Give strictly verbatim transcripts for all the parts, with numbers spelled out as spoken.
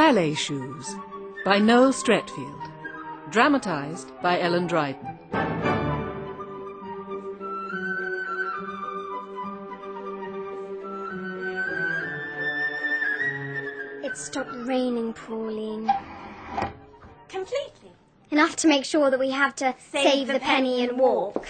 Ballet Shoes by Noel Streatfeild. Dramatised by Ellen Dryden. It stopped raining, Pauline. Completely. Enough to make sure that we have to save, save the, the penny, penny and walk.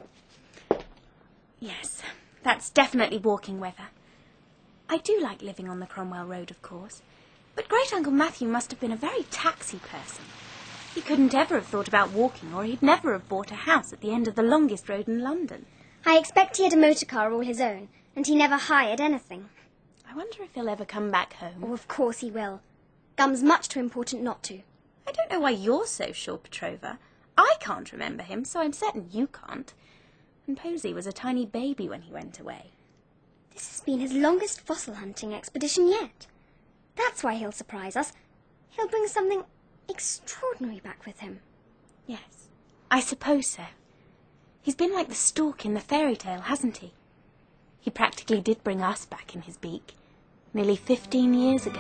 Yes, that's definitely walking weather. I do like living on the Cromwell Road, of course, but Great-Uncle Matthew must have been a very taxi person. He couldn't ever have thought about walking, or he'd never have bought a house at the end of the longest road in London. I expect he had a motor car all his own, and he never hired anything. I wonder if he'll ever come back home. Oh, of course he will. Gum's much too important not to. I don't know why you're so sure, Petrova. I can't remember him, so I'm certain you can't. And Posey was a tiny baby when he went away. This has been his longest fossil hunting expedition yet. That's why he'll surprise us. He'll bring something extraordinary back with him. Yes, I suppose so. He's been like the stork in the fairy tale, hasn't he? He practically did bring us back in his beak, nearly fifteen years ago.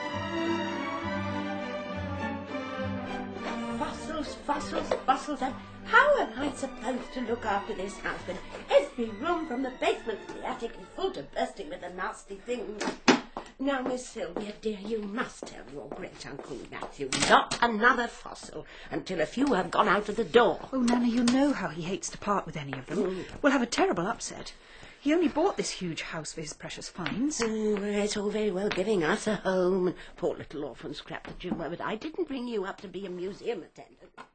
Fossils, fossils, fossils, and how am I supposed to look after this house when every room from the basement to the attic is full to bursting with the nasty things? Now, Miss Sylvia, dear, you must tell your great-uncle Matthew not another fossil until a few have gone out of the door. Oh, Nana, you know how he hates to part with any of them. Mm. We'll have a terrible upset. He only bought this huge house for his precious finds. Oh, it's all very well giving us a home, and poor little orphan Scrap that you were, but I didn't bring you up to be a museum attendant.